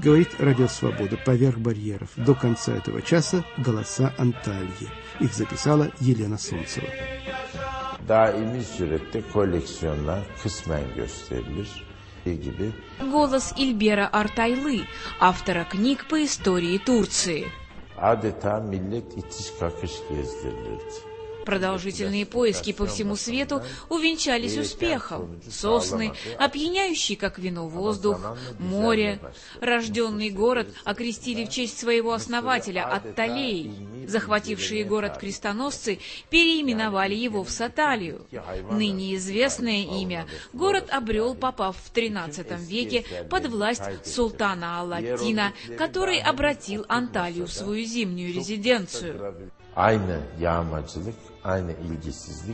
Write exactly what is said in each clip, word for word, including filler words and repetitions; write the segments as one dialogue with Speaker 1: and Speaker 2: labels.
Speaker 1: Говорит Радио Свобода. Поверх барьеров. До конца этого часа голоса Антальи. Их записала Елена Солнцева.
Speaker 2: Daimi surette koleksiyonlar kısmen gösterilir gibi.
Speaker 3: Голос Ильбера Артайлы, автора книг по истории Турции.
Speaker 2: Adeta millet itiş kakış gezdirilirdi.
Speaker 3: Продолжительные поиски по всему свету увенчались успехом. Сосны, опьяняющий как вино воздух, море. Рожденный город окрестили в честь своего основателя Атталей. Захватившие город крестоносцы переименовали его в Саталию. Ныне известное имя город обрел, попав в тринадцатом веке под власть султана Алатина, который обратил Анталию в свою зимнюю резиденцию.
Speaker 2: Aynı yağmacılık, aynı ilgisizlik.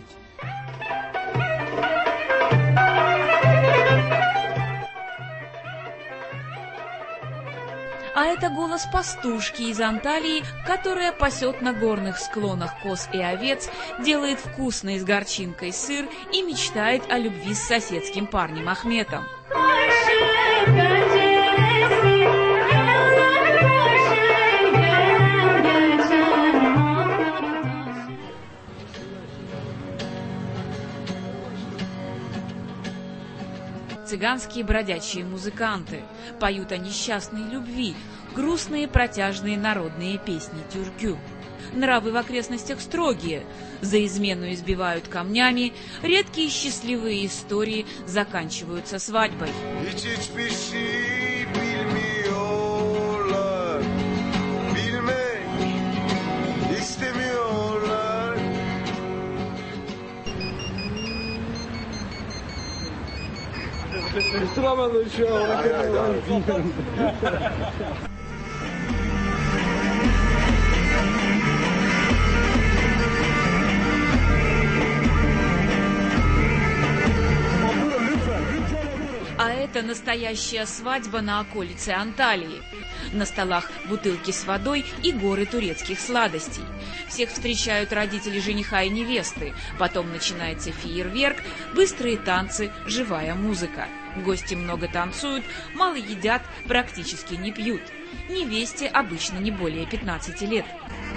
Speaker 3: А это голос пастушки из Анталии, которая пасет на горных склонах коз и овец, делает вкусный с горчинкой сыр и мечтает о любви с соседским парнем Ахметом. Цыганские бродячие музыканты поют о несчастной любви, грустные протяжные народные песни тюркю. Нравы в окрестностях строгие, за измену избивают камнями, редкие счастливые истории заканчиваются свадьбой. А это настоящая свадьба на околице Анталии. На столах бутылки с водой и горы турецких сладостей. Всех встречают родители жениха и невесты. Потом начинается фейерверк, быстрые танцы, живая музыка. Гости много танцуют, мало едят, практически не пьют. Невесте обычно не более пятнадцати лет.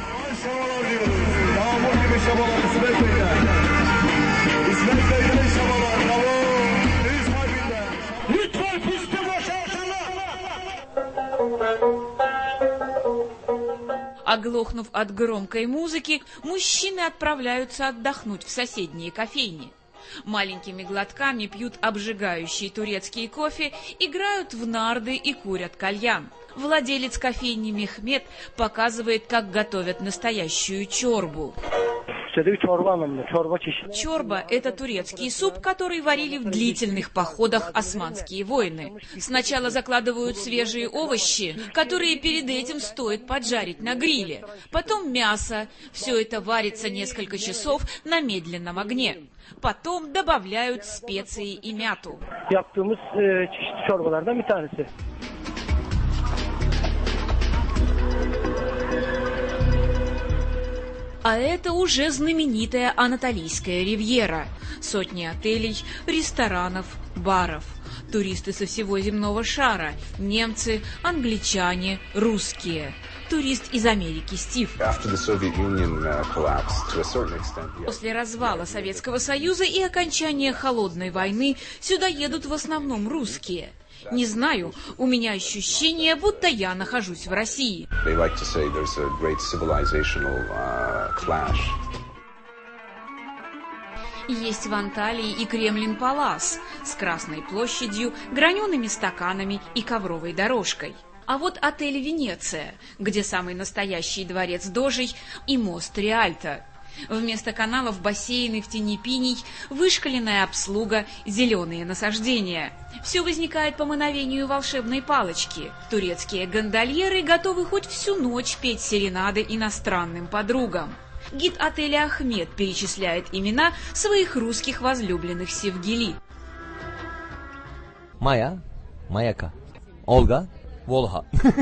Speaker 3: Оглохнув от громкой музыки, мужчины отправляются отдохнуть в соседние кофейни. Маленькими глотками пьют обжигающий турецкий кофе, играют в нарды и курят кальян. Владелец кофейни Мехмет показывает, как готовят настоящую чорбу. Чорба – это турецкий суп, который варили в длительных походах османские воины. Сначала закладывают свежие овощи, которые перед этим стоит поджарить на гриле. Потом мясо. Все это варится несколько часов на медленном огне. Потом добавляют специи и мяту. А это уже знаменитая Анатолийская ривьера. Сотни отелей, ресторанов, баров. Туристы со всего земного шара. Немцы, англичане, русские. Турист из Америки Стив. После развала Советского Союза и окончания Холодной войны сюда едут в основном русские. Не знаю, у меня ощущение, будто я нахожусь в России. Есть в Анталии и Кремлин-Палас с Красной площадью, гранеными стаканами и ковровой дорожкой. А вот отель «Венеция», где самый настоящий дворец дожей и мост Риальто. Вместо каналов бассейны в тени пиней, вышкаленная обслуга, зеленые насаждения. Все возникает по мановению волшебной палочки. Турецкие гондольеры готовы хоть всю ночь петь серенады иностранным подругам. Гид отеля Ахмед перечисляет имена своих русских возлюбленных Севгили.
Speaker 4: Майя, Маяка, Olga, Volha.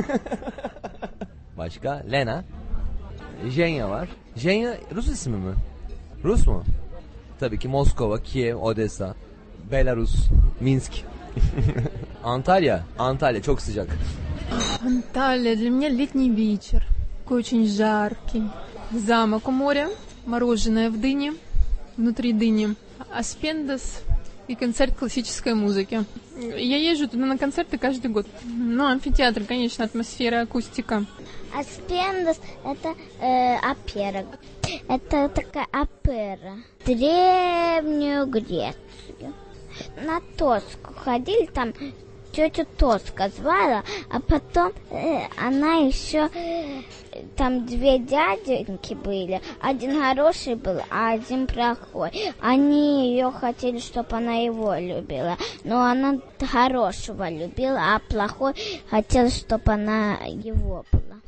Speaker 4: Başka Lena, Jenya var. Jenya Rus ismi mi? Rus mu? Tabii ki Moskova, Kiev, Odessa, Belarus, Minsk. Antalya, Antalya çok sıcak.
Speaker 5: Анталия для меня летний вечер, такой очень жаркий. Замок у моря, мороженое в дыне, внутри дыни, аспендас и концерт классической музыки. Я езжу туда на концерты каждый год. Ну, амфитеатр, конечно, атмосфера, акустика.
Speaker 6: Аспендас – это э, опера. Это такая опера. Древнюю Грецию. На Тоску ходили, там тетю Тоска звала, а потом э, она еще... Э, там две дяденьки были. Один хороший был, а один плохой. Они ее хотели, чтобы она его любила. Но она хорошего любила, а плохой хотел, чтобы она его была.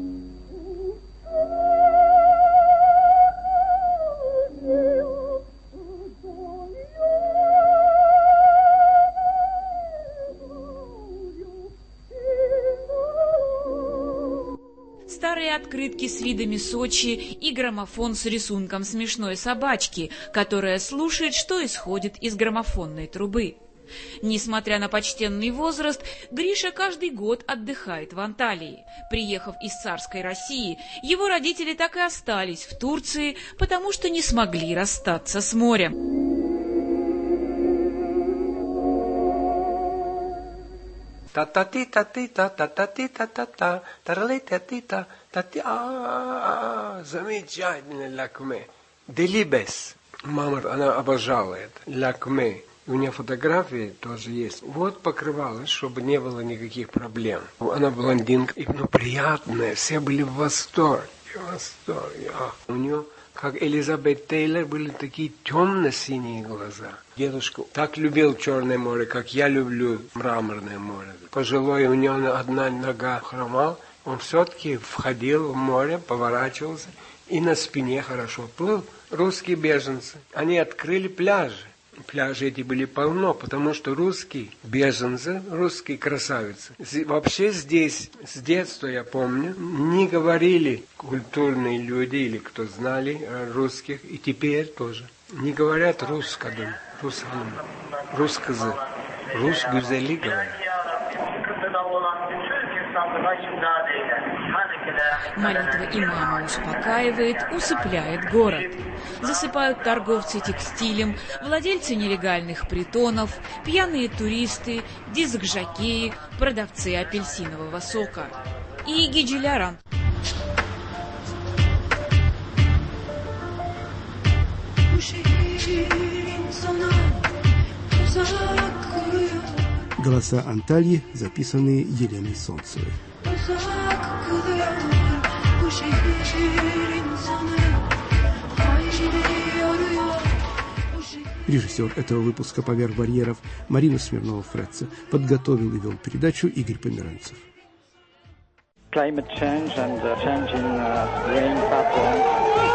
Speaker 3: Старые открытки с видами Сочи и граммофон с рисунком смешной собачки, которая слушает, что исходит из граммофонной трубы. Несмотря на почтенный возраст, Гриша каждый год отдыхает в Анталии. Приехав из царской России, его родители так и остались в Турции, потому что не смогли расстаться с морем.
Speaker 7: Та-та-ти-та-ти-та-та-та-ти-та-та-та, тарали-та-ти-та-та-ти. Замечательно, лакме. Делибес. Мама, она обожала это. Лакме. У меня фотографии тоже есть. Вот покрывалось, чтобы не было никаких проблем. Она блондинка, и, ну, приятная. Все были в восторге. В восторге. А у нее, как Элизабет Тейлор, были такие темно-синие глаза. Дедушка так любил Черное море, как я люблю Мраморное море. Пожилой, у него одна нога хромала, он все-таки входил в море, поворачивался и на спине хорошо плыл. Русские беженцы, они открыли пляжи. Пляжи эти были полно, потому что русские беженцы, русские красавицы. Вообще здесь, с детства я помню, не говорили культурные люди или кто знали русских, и теперь тоже. Не говорят русского, русского, русскозы, русгүзели говорят.
Speaker 3: Молитва имама успокаивает, усыпляет город. Засыпают торговцы текстилем, владельцы нелегальных притонов, пьяные туристы, диск-жокеи, продавцы апельсинового сока. И Гиджеляран.
Speaker 1: Голоса Антальи, записанные Еленой Солнцевой. Режиссер этого выпуска «Поверх барьеров» Марина Смирнова-Фретца. Подготовил и вел передачу Игорь Померанцев.
Speaker 8: Climate change and uh, change in uh, rain patterns